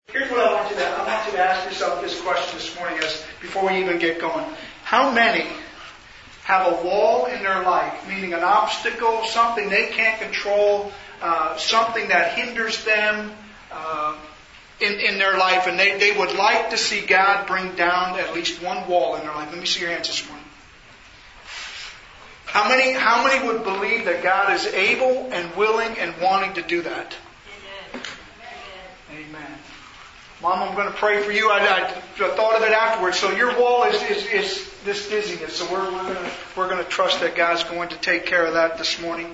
Here's what I want you to ask yourself this question this morning before we even get going. How many have a wall in their life, meaning an obstacle, something they can't control, something that hinders them in their life, and they would like to see God bring down at least one wall in their life? Let me see your hands this morning. How many would believe that God is able and willing and wanting to do that? Amen. Mom, I'm going to pray for you. I thought of it afterwards. So your wall is this dizziness. So we're going to trust that God's going to take care of that this morning.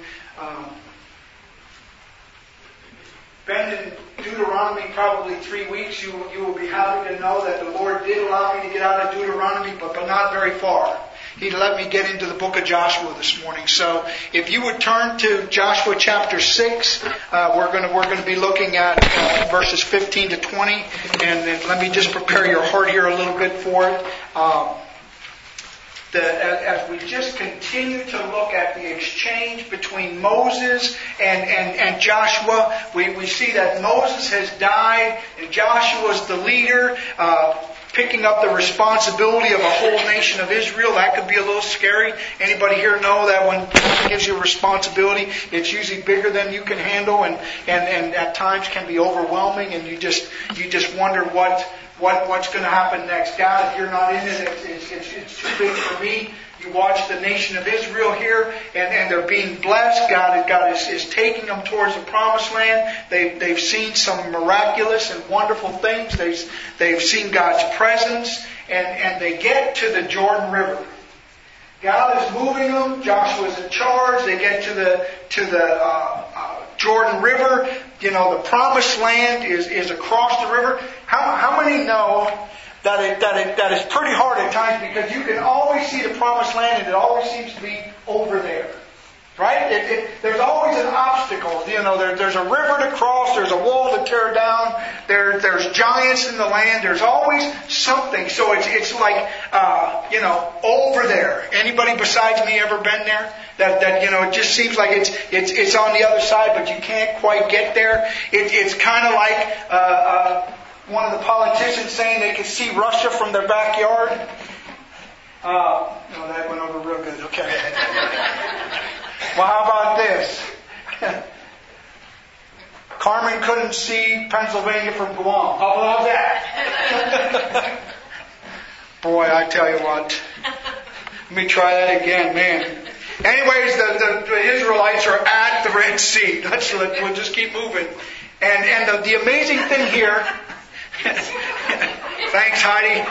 Been in Deuteronomy probably 3 weeks. You will be happy to know that the Lord did allow me to get out of Deuteronomy, but not very far. He let me get into the book of Joshua this morning. So if you would turn to Joshua chapter 6, we're going to be looking at verses 15 to 20. And then let me just prepare your heart here a little bit for it. As we just continue to look at the exchange between Moses and Joshua, we see that Moses has died and Joshua's the leader, picking up the responsibility of a whole nation of Israel. That could be a little scary. Anybody here know that when God gives you a responsibility, it's usually bigger than you can handle, and at times can be overwhelming, and you just wonder what's going to happen next. God, if you're not in it, it's too big for me. You watch the nation of Israel here, and they're being blessed. God is taking them towards the promised land. They've seen some miraculous and wonderful things. They've seen God's presence, and they get to the Jordan River. God is moving them. Joshua's in charge. They get to the Jordan River. You know, the promised land is across the river. How many know that is pretty hard at times, because you can always see the promised land and it always seems to be over there. Right? There's always an obstacle. You know, there's a river to cross, there's a wall to tear down, there's giants in the land, there's always something. So it's like, over there. Anybody besides me ever been there? That it just seems like it's on the other side, but you can't quite get there. It's kind of like, one of the politicians saying they can see Russia from their backyard. No, that went over real good. Okay. Well, how about this? Carmen couldn't see Pennsylvania from Guam. How about that? Boy, I tell you what. Let me try that again, man. Anyways, the Israelites are at the Red Sea. We'll just keep moving. And the amazing thing here. Thanks, Heidi.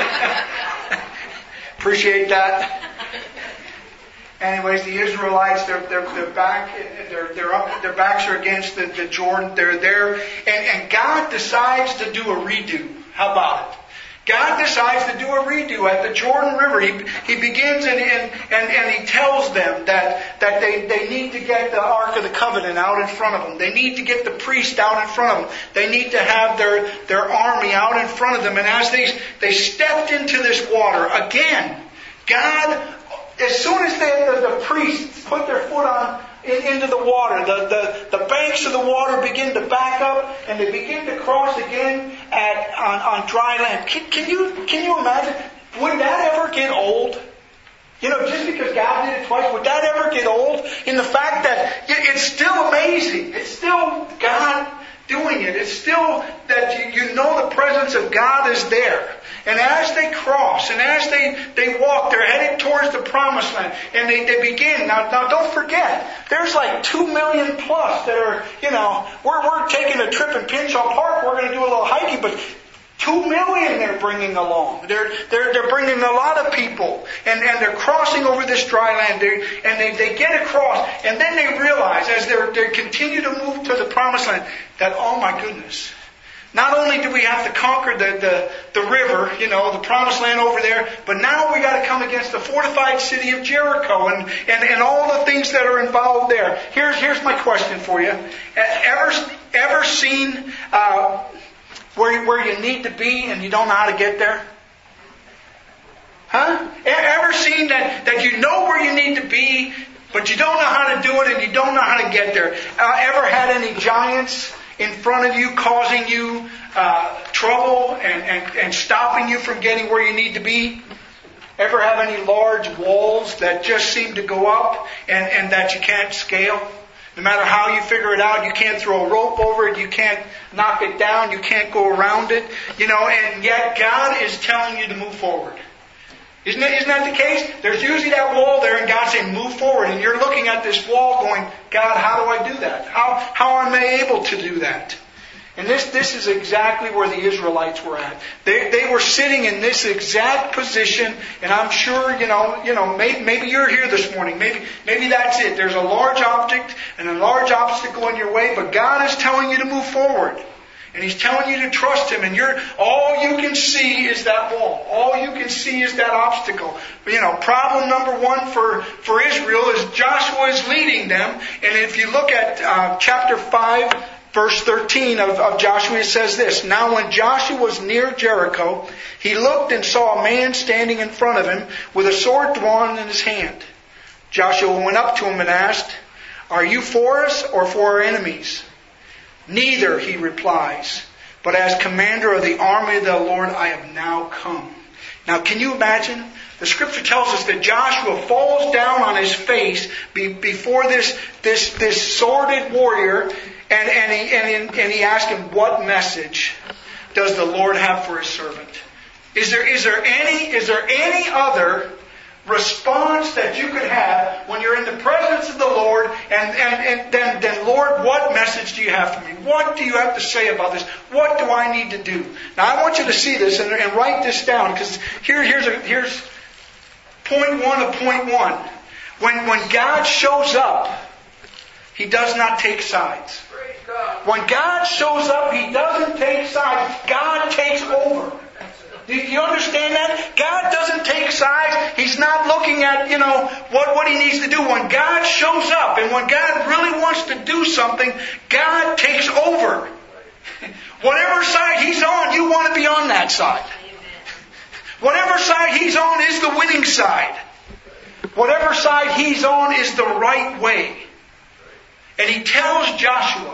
Appreciate that. Anyways, the Israelites, their backs are against the Jordan. They're there, and God decides to do a redo. How about it? God decides to do a redo at the Jordan River. He begins and he tells them that they need to get the Ark of the Covenant out in front of them. They need to get the priest out in front of them. They need to have their army out in front of them. And as they stepped into this water, again, God, as soon as the priests put their foot into the water, the banks of the water begin to back up, and they begin to cross again on dry land. Can you imagine? Would that ever get old? You know, just because God did it twice, would that ever get old? In the fact that it's still amazing. It's still God doing it. It's still that you know the presence of God is there. And as they cross, and as they walk, they're headed towards the promised land. And they begin. Now don't forget, there's like 2 million plus that are, we're taking a trip in Pinchot Park. We're going to do a little hiking, but 2 million they're bringing along. They're bringing a lot of people. And they're crossing over this dry land. They get across. And then they realize, as they continue to move to the promised land, that, oh my goodness, not only do we have to conquer the river, the promised land over there, but now we got to come against the fortified city of Jericho and all the things that are involved there. Here's my question for you. Ever seen where you need to be and you don't know how to get there? Huh? Ever seen that you know where you need to be, but you don't know how to do it and you don't know how to get there? Ever had any giants in front of you causing you trouble and stopping you from getting where you need to be? Ever have any large walls that just seem to go up and that you can't scale? No matter how you figure it out, you can't throw a rope over it, you can't knock it down, you can't go around it, and yet God is telling you to move forward. Isn't that the case? There's usually that wall there and God's saying, move forward. And you're looking at this wall going, God, how do I do that? How am I able to do that? And this is exactly where the Israelites were at. They were sitting in this exact position, and I'm sure, maybe you're here this morning. Maybe that's it. There's a large object and a large obstacle in your way, but God is telling you to move forward. And He's telling you to trust Him, and all you can see is that wall. All you can see is that obstacle. Problem number one for Israel is Joshua is leading them. And if you look at chapter 5, verse 13 of Joshua, it says this: Now when Joshua was near Jericho, he looked and saw a man standing in front of him with a sword drawn in his hand. Joshua went up to him and asked, Are you for us or for our enemies? Neither, he replies, but as commander of the army of the Lord, I have now come. Now, can you imagine? The scripture tells us that Joshua falls down on his face before this sworded warrior, and he asks him, what message does the Lord have for His servant? Is there any other response that you could have when you're in the presence of the Lord and then Lord, what message do you have for me? What do you have to say about this? What do I need to do? Now I want you to see this and write this down, because here's point one of point one. When God shows up, He does not take sides. When God shows up, He doesn't take sides. God takes over. Do you understand that? God doesn't take sides. He's not looking at, what He needs to do. When God shows up and when God really wants to do something, God takes over. Whatever side He's on, you want to be on that side. Whatever side He's on is the winning side. Whatever side He's on is the right way. And He tells Joshua,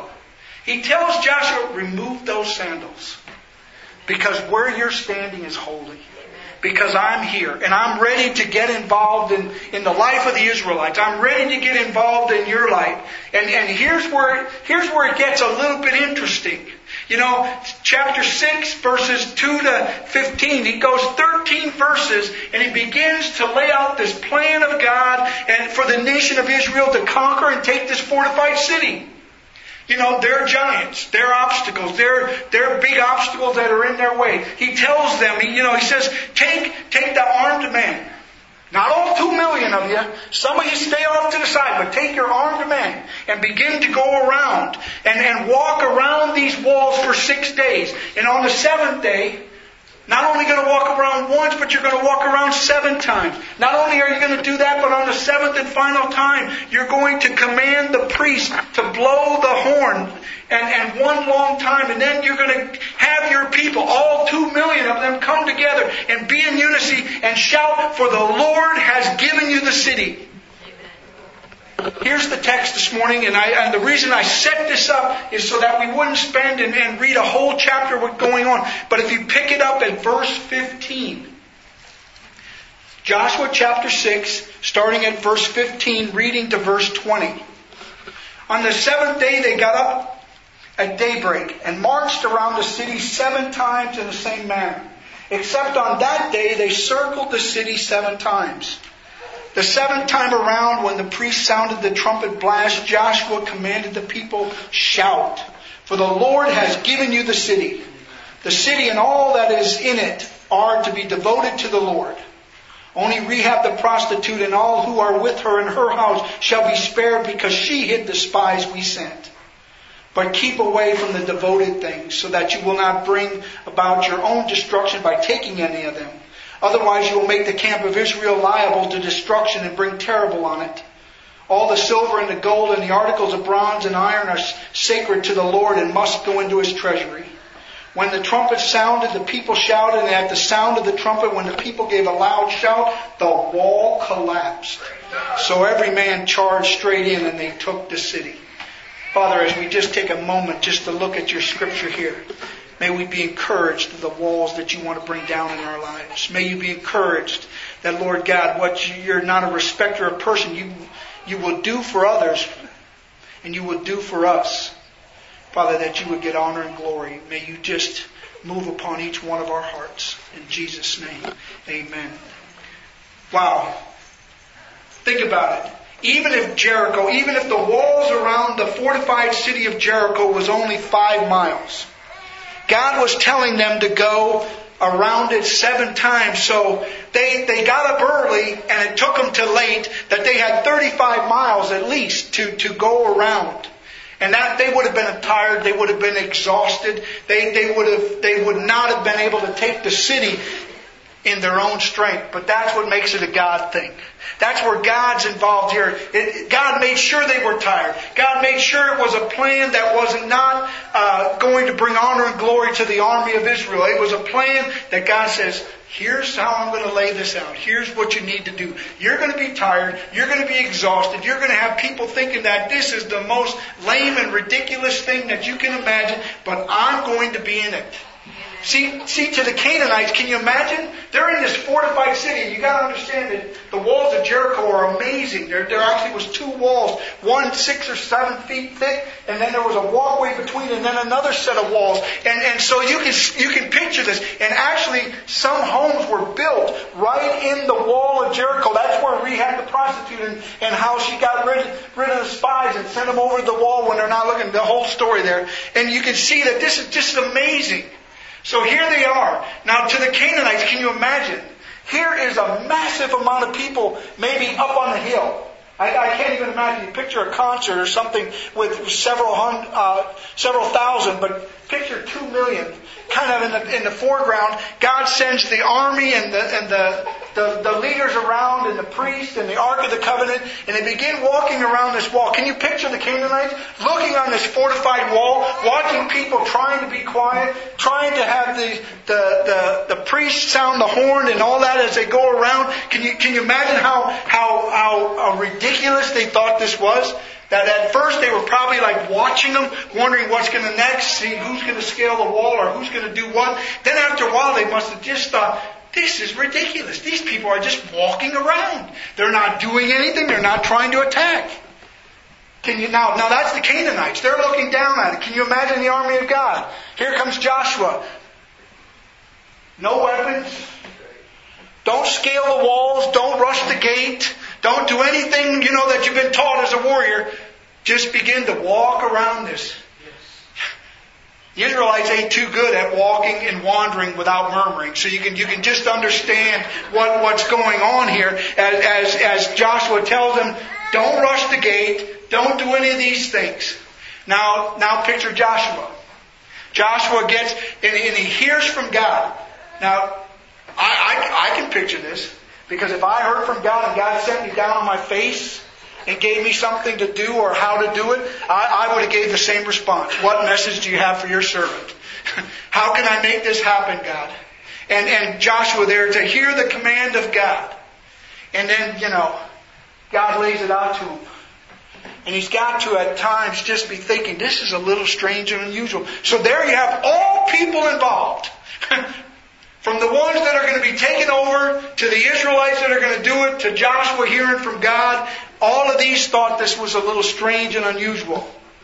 remove those sandals. Because where you're standing is holy. Because I'm here. And I'm ready to get involved in the life of the Israelites. I'm ready to get involved in your life. And here's where it gets a little bit interesting. Chapter 6, verses 2 to 15, he goes 13 verses and he begins to lay out this plan of God and for the nation of Israel to conquer and take this fortified city. They're giants, they're obstacles, they're big obstacles that are in their way. He tells them, he says, take the armed men. Not all 2 million of you. Some of you stay off to the side, but take your armed men and begin to go around and walk around these walls for 6 days. And on the 7th day, not only going to walk around once, but you're going to walk around 7 times. Not only are you going to do that, but on the 7th and final time, you're going to command the priest to blow the horn and one long time. And then you're going to have your people, all 2 million of them, come together and be in unity and shout, for the Lord has given you the city. Here's the text this morning, and the reason I set this up is so that we wouldn't spend and read a whole chapter what's going on. But if you pick it up at verse 15, Joshua chapter 6, starting at verse 15, reading to verse 20. On the 7th day they got up at daybreak and marched around the city 7 times in the same manner. Except on that day they circled the city 7 times. The 7th time around, when the priest sounded the trumpet blast, Joshua commanded the people, shout, for the Lord has given you the city. The city and all that is in it are to be devoted to the Lord. Only Rahab the prostitute and all who are with her in her house shall be spared, because she hid the spies we sent. But keep away from the devoted things, so that you will not bring about your own destruction by taking any of them. Otherwise you will make the camp of Israel liable to destruction and bring terrible on it. All the silver and the gold and the articles of bronze and iron are sacred to the Lord and must go into His treasury. When the trumpet sounded, the people shouted, and at the sound of the trumpet, when the people gave a loud shout, the wall collapsed. So every man charged straight in, and they took the city. Father, as we just take a moment just to look at your scripture here, May we be encouraged of the walls that you want to bring down in our lives. May you be encouraged that, Lord God, you're not a respecter of person. You will do for others and you will do for us. Father, that you would get honor and glory. May you just move upon each one of our hearts. In Jesus' name, amen. Wow. Think about it. Even if the walls around the fortified city of Jericho was only 5 miles, God was telling them to go around it 7 times. So they got up early and it took them till late that they had 35 miles at least to go around. And that they would have been tired, they would have been exhausted, they would not have been able to take the city in their own strength. But that's what makes it a God thing. That's where God's involved here. God made sure they were tired. God made sure it was a plan that was not going to bring honor and glory to the army of Israel. It was a plan that God says, here's how I'm going to lay this out. Here's what you need to do. You're going to be tired. You're going to be exhausted. You're going to have people thinking that this is the most lame and ridiculous thing that you can imagine, but I'm going to be in it. See, to the Canaanites, can you imagine? They're in this fortified city. You got to understand that the walls of Jericho are amazing. There actually was 2 walls, one 6 or 7 feet thick, and then there was a walkway between, and then another set of walls. And so you can picture this. And actually, some homes were built right in the wall of Jericho. That's where Rahab the prostitute and how she got rid of the spies and sent them over the wall when they're not looking. The whole story there, and you can see that this is just amazing. So here they are. Now to the Canaanites, can you imagine? Here is a massive amount of people maybe up on the hill. I can't even imagine. You picture a concert or something with several thousand, but picture 2 million kind of in the foreground. God sends the army and the leaders around and the priest and the Ark of the Covenant, and they begin walking around this wall. Can you picture the Canaanites looking on this fortified wall, watching people trying to be quiet, trying to have the priest sound the horn and all that as they go around? Can you imagine how ridiculous they thought this was? That at first they were probably like watching them, wondering what's going to next, see who's going to scale the wall or who's going to do what. Then after a while they must have just thought, this is ridiculous. These people are just walking around. They're not doing anything. They're not trying to attack. Now that's the Canaanites. They're looking down at it. Can you imagine the army of God? Here comes Joshua. No weapons. Don't scale the walls. Don't rush the gate. Don't do anything, that you've been taught as a warrior. Just begin to walk around this. The Israelites ain't too good at walking and wandering without murmuring. So you can just understand what's going on here as Joshua tells them, don't rush the gate. Don't do any of these things. Now picture Joshua. Joshua gets, and he hears from God. Now, I can picture this. Because if I heard from God and God sent me down on my face and gave me something to do or how to do it, I would have gave the same response. What message do you have for your servant? How can I make this happen, God? And Joshua there to hear the command of God. And then, God lays it out to him. And he's got to at times just be thinking, this is a little strange and unusual. So there you have all people involved. From the ones that are going to be taken over, to the Israelites that are going to do it, to Joshua hearing from God, all of these thought this was a little strange and unusual.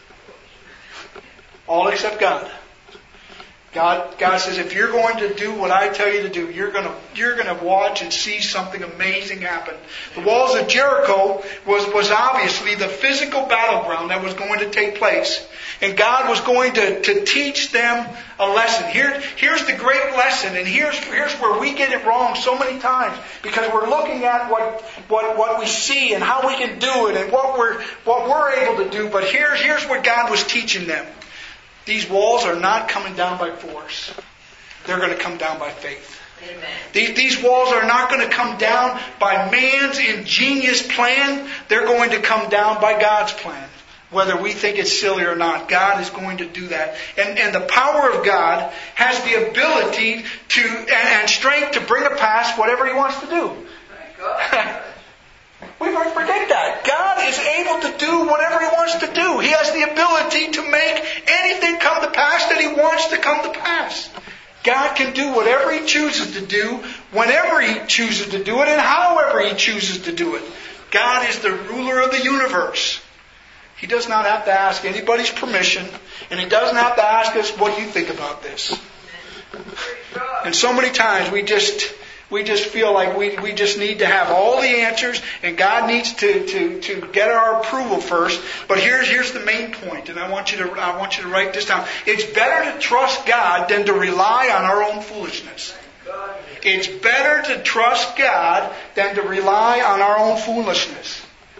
All except God. God says, if you're going to do what I tell you to do, you're going to watch and see something amazing happen. The walls of Jericho was obviously the physical battleground that was going to take place. And God was going to teach them a lesson. Here's the great lesson, and here's where we get it wrong so many times, because we're looking at what we see and how we can do it and what we're able to do. But here's what God was teaching them. These walls are not coming down by force. They're going to come down by faith. Amen. These walls are not going to come down by man's ingenious plan. They're going to come down by God's plan. Whether we think it's silly or not, God is going to do that. And the power of God has the ability and strength to bring to pass whatever He wants to do. We forget that. God is able to do whatever He wants to do. He has the ability to make anything come to pass that He wants to come to pass. God can do whatever He chooses to do, whenever He chooses to do it, and however He chooses to do it. God is the ruler of the universe. He does not have to ask anybody's permission, and He doesn't have to ask us, what do you think about this? And so many times we just feel like we just need to have all the answers, and God needs to get our approval first. But here's the main point, and I want you to write this down. It's better to trust God than to rely on our own foolishness. It's better to trust God than to rely on our own foolishness.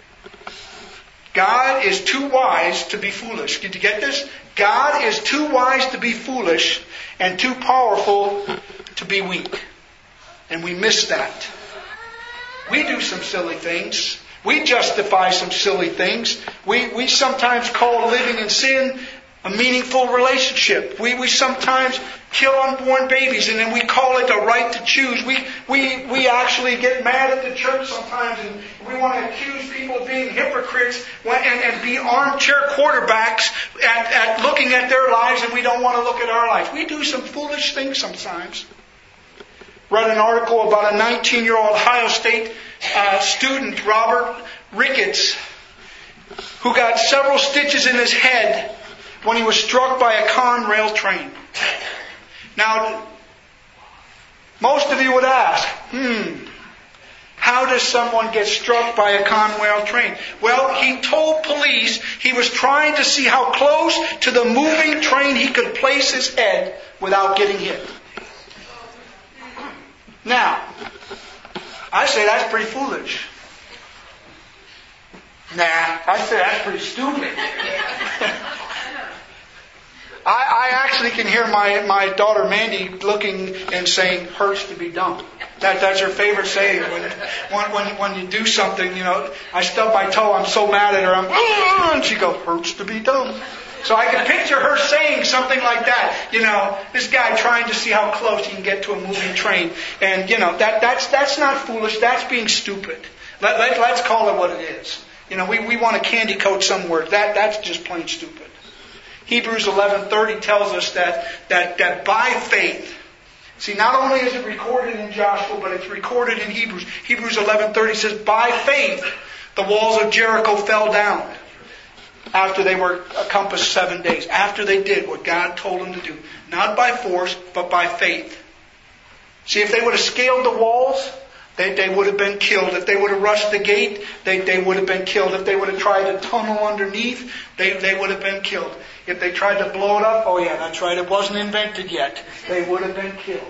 God is too wise to be foolish. Did you get this? God is too wise to be foolish and too powerful to be weak. And we miss that. We do some silly things. We justify some silly things. We sometimes call living in sin a meaningful relationship. We sometimes kill unborn babies, and then we call it a right to choose. We actually get mad at the church sometimes, and we want to accuse people of being hypocrites and be armchair quarterbacks at looking at their lives, and we don't want to look at our life. We do some foolish things sometimes. Read an article about a 19-year-old Ohio State student, Robert Ricketts, who got several stitches in his head when he was struck by a Conrail train. Now, most of you would ask, how does someone get struck by a Conrail train? Well, he told police he was trying to see how close to the moving train he could place his head without getting hit. Now, I say that's pretty foolish. Nah, I say that's pretty stupid. I actually can hear my daughter Mandy looking and saying, hurts to be dumb. That's her favorite saying. When you do something, I stub my toe, I'm so mad at her, and she goes, hurts to be dumb. So I can picture her saying something like that. This guy trying to see how close he can get to a moving train. And, that's not foolish. That's being stupid. Let's call it what it is. We want to candy coat some words. That's just plain stupid. Hebrews 11:30 tells us that by faith, see, not only is it recorded in Joshua, but it's recorded in Hebrews. Hebrews 11:30 says, by faith, the walls of Jericho fell down after they were encompassed 7 days, after they did what God told them to do. Not by force, but by faith. See, if they would have scaled the walls, they would have been killed. If they would have rushed the gate, they would have been killed. If they would have tried to tunnel underneath, they would have been killed. If they tried to blow it up, oh yeah, that's right, it wasn't invented yet. They would have been killed.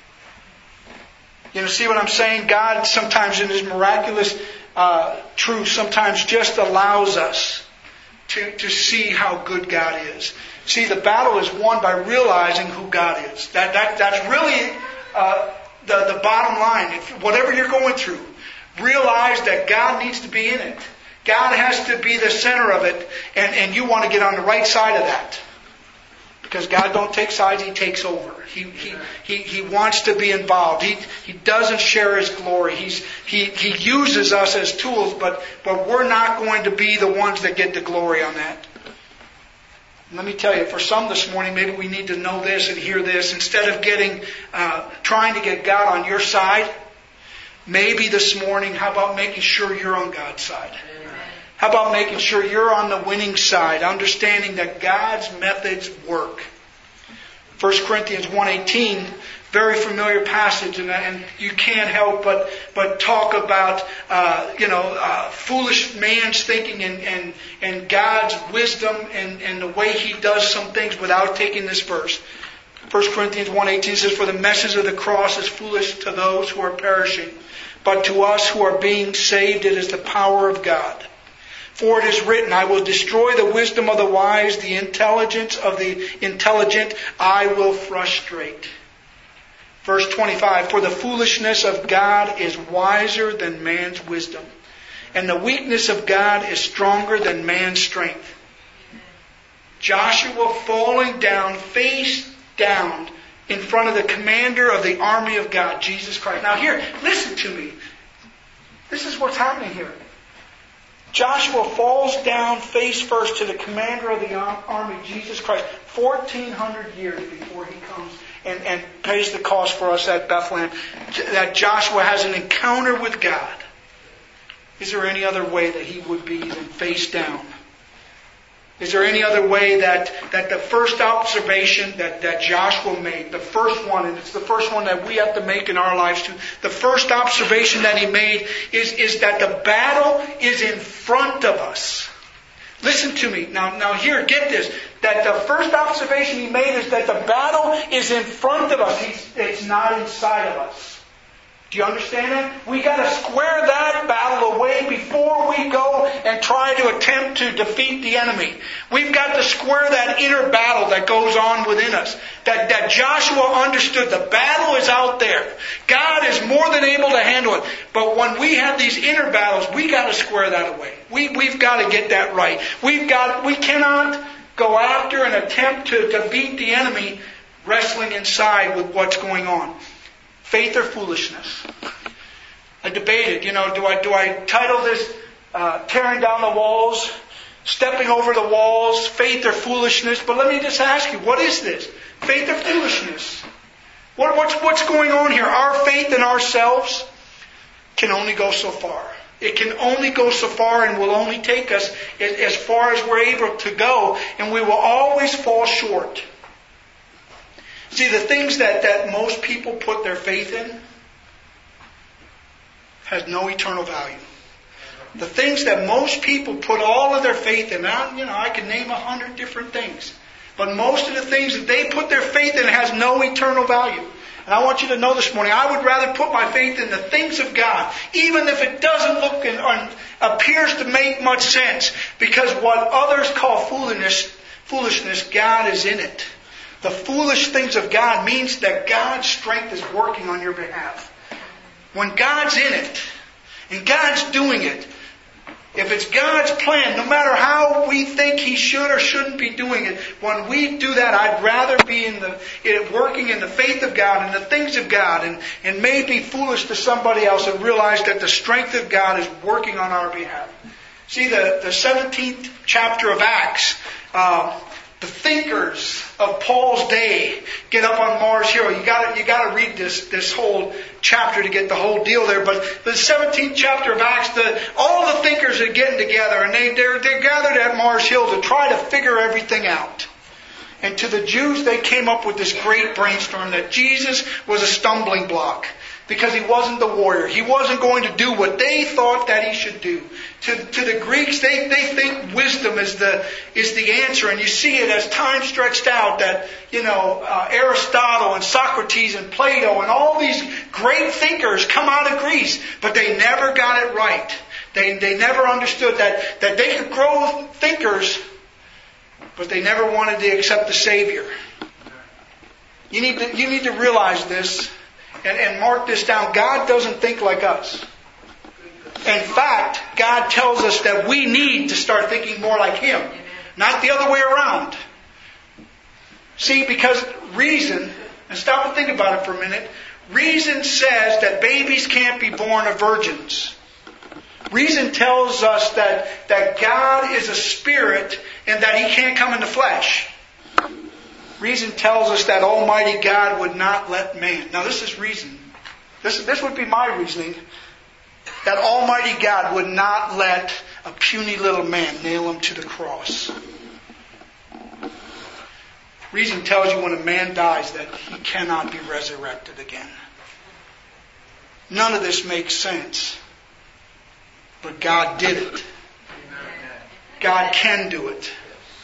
See what I'm saying? God sometimes in His miraculous truth sometimes just allows us to see how good God is. See, the battle is won by realizing who God is. That's really the bottom line. If whatever you're going through, realize that God needs to be in it. God has to be the center of it, and you want to get on the right side of that. Because God don't take sides, He takes over. He wants to be involved. He doesn't share His glory. He uses us as tools, but we're not going to be the ones that get the glory on that. Let me tell you, for some this morning, maybe we need to know this and hear this. Instead of trying to get God on your side, maybe this morning, how about making sure you're on God's side? How about making sure you're on the winning side, understanding that God's methods work? 1 Corinthians 1:18, very familiar passage, and you can't help but talk about foolish man's thinking and God's wisdom and the way He does some things without taking this verse. 1 Corinthians 1:18 says, for the message of the cross is foolish to those who are perishing, but to us who are being saved it is the power of God. For it is written, I will destroy the wisdom of the wise, the intelligence of the intelligent I will frustrate. Verse 25, for the foolishness of God is wiser than man's wisdom, and the weakness of God is stronger than man's strength. Joshua falling down, face down, in front of the commander of the army of God, Jesus Christ. Now here, listen to me. This is what's happening here. Joshua falls down face first to the commander of the army, Jesus Christ, 1,400 years before he comes and pays the cost for us at Bethlehem. That Joshua has an encounter with God. Is there any other way that he would be than face down? Is there any other way that the first observation that Joshua made, the first one, and it's the first one that we have to make in our lives too, the first observation that he made is that the battle is in front of us. Listen to me. Now here, get this. That the first observation he made is that the battle is in front of us. It's not inside of us. Do you understand that? We got to square that battle away before we go and try to attempt to defeat the enemy. We've got to square that inner battle that goes on within us. That Joshua understood the battle is out there. God is more than able to handle it. But when we have these inner battles, we got to square that away. We've got to get that right. We cannot go after and attempt to beat the enemy wrestling inside with what's going on. Faith or foolishness? I debated, do I title this tearing down the walls, stepping over the walls, faith or foolishness? But let me just ask you, what is this? Faith or foolishness? What's going on here? Our faith in ourselves can only go so far. It can only go so far and will only take us as far as we're able to go, and we will always fall short. See, the things that most people put their faith in has no eternal value. The things that most people put all of their faith in, I can name 100 different things. But most of the things that they put their faith in has no eternal value. And I want you to know this morning, I would rather put my faith in the things of God, even if it doesn't look and appears to make much sense. Because what others call foolishness, God is in it. The foolish things of God means that God's strength is working on your behalf. When God's in it, and God's doing it, if it's God's plan, no matter how we think He should or shouldn't be doing it, when we do that, I'd rather be working in the faith of God and the things of God, and may be foolish to somebody else and realize that the strength of God is working on our behalf. See, the 17th chapter of Acts, the thinkers of Paul's day get up on Mars Hill. You got to read this whole chapter to get the whole deal there. But the 17th chapter of Acts, all the thinkers are getting together, and they're gathered at Mars Hill to try to figure everything out. And to the Jews, they came up with this great brainstorm that Jesus was a stumbling block because He wasn't the warrior. He wasn't going to do what they thought that He should do. To the Greeks, they think wisdom is the answer, and you see it as time stretched out that Aristotle and Socrates and Plato and all these great thinkers come out of Greece, but they never got it right. They never understood that they could grow thinkers, but they never wanted to accept the Savior. You need to realize this and mark this down. God doesn't think like us. In fact, God tells us that we need to start thinking more like Him, not the other way around. See, because reason, and stop and think about it for a minute, reason says that babies can't be born of virgins. Reason tells us that God is a spirit and that He can't come in the flesh. Reason tells us that Almighty God would not let man. Now this is reason. This would be my reasoning. That Almighty God would not let a puny little man nail Him to the cross. Reason tells you when a man dies that he cannot be resurrected again. None of this makes sense. But God did it. God can do it.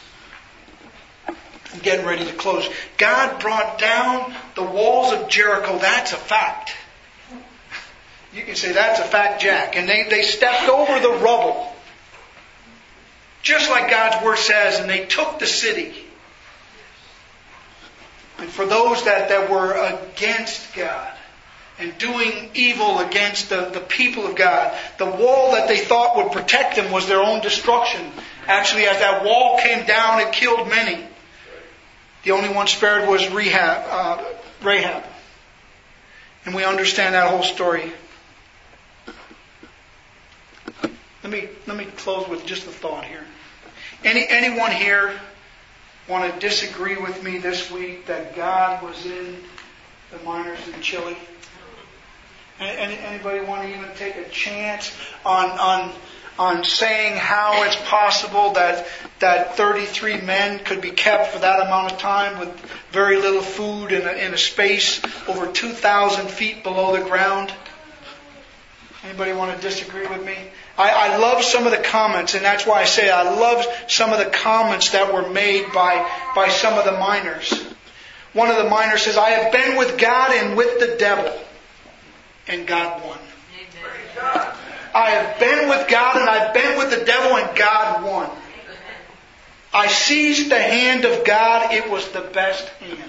I'm getting ready to close. God brought down the walls of Jericho. That's a fact. You can say that's a fact, Jack. And they stepped over the rubble. Just like God's Word says, and they took the city. And for those that were against God and doing evil against the people of God, the wall that they thought would protect them was their own destruction. Actually, as that wall came down, it killed many. The only one spared was Rahab. And we understand that whole story. Let Let me close with just a thought here. Anyone here want to disagree with me this week that God was in the miners in Chile? Anybody want to even take a chance on saying how it's possible that 33 men could be kept for that amount of time with very little food in a space over 2,000 feet below the ground? Anybody want to disagree with me? I love some of the comments, and that's why I say I love some of the comments that were made by some of the miners. One of the miners says, I have been with God and with the devil, and God won. Amen. I have been with God and I've been with the devil, and God won. I seized the hand of God. It was the best hand.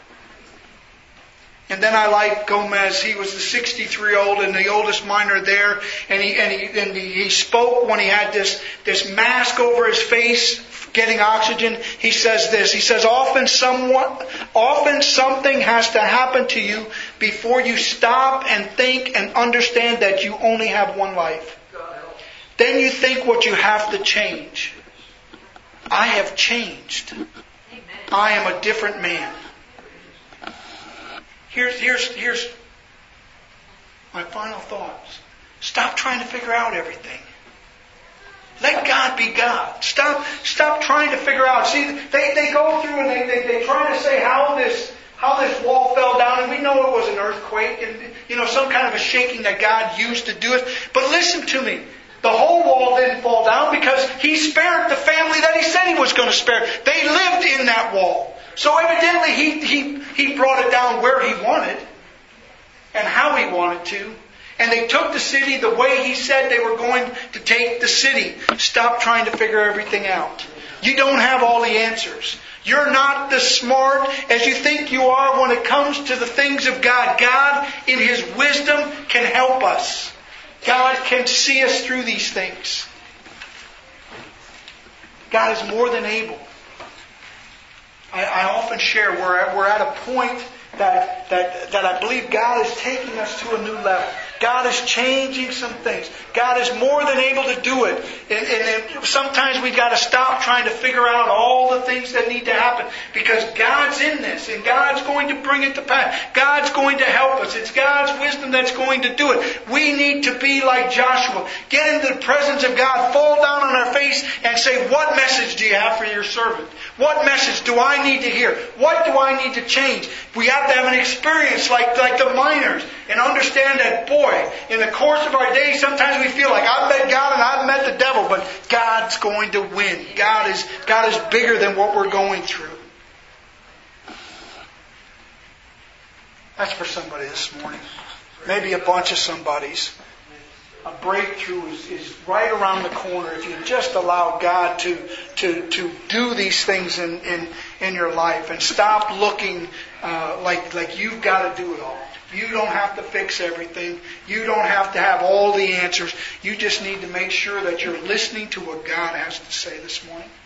And then I like Gomez. He was the 63-year-old and the oldest miner there. And he spoke when he had this mask over his face, getting oxygen. He says this. He says, often something has to happen to you before you stop and think and understand that you only have one life. Then you think what you have to change. I have changed. I am a different man. Here's my final thoughts. Stop trying to figure out everything. Let God be God. Stop trying to figure out. See, they go through and they try to say how this wall fell down, and we know it was an earthquake and some kind of a shaking that God used to do it. But listen to me. The whole wall didn't fall down because He spared the family that He said He was going to spare. They lived in that wall. So evidently he brought it down where He wanted and how He wanted to. And they took the city the way He said they were going to take the city. Stop trying to figure everything out. You don't have all the answers. You're not as smart as you think you are when it comes to the things of God. God, in His wisdom, can help us. God can see us through these things. God is more than able. I often share we're at a point that I believe God is taking us to a new level. God is changing some things. God is more than able to do it. And sometimes we've got to stop trying to figure out all the things that need to happen, because God's in this and God's going to bring it to pass. God's going to help us. It's God's wisdom that's going to do it. We need to be like Joshua. Get into the presence of God, fall down on our face and say, what message do you have for your servant? What message do I need to hear? What do I need to change? We have to have an experience like the miners and understand that, boy, in the course of our day, sometimes we feel like I've met God and I've met the devil, but God's going to win. God is bigger than what we're going through. That's for somebody this morning. Maybe a bunch of somebodies. A breakthrough is right around the corner if you just allow God to do these things in your life and stop looking like you've got to do it all. You don't have to fix everything. You don't have to have all the answers. You just need to make sure that you're listening to what God has to say this morning.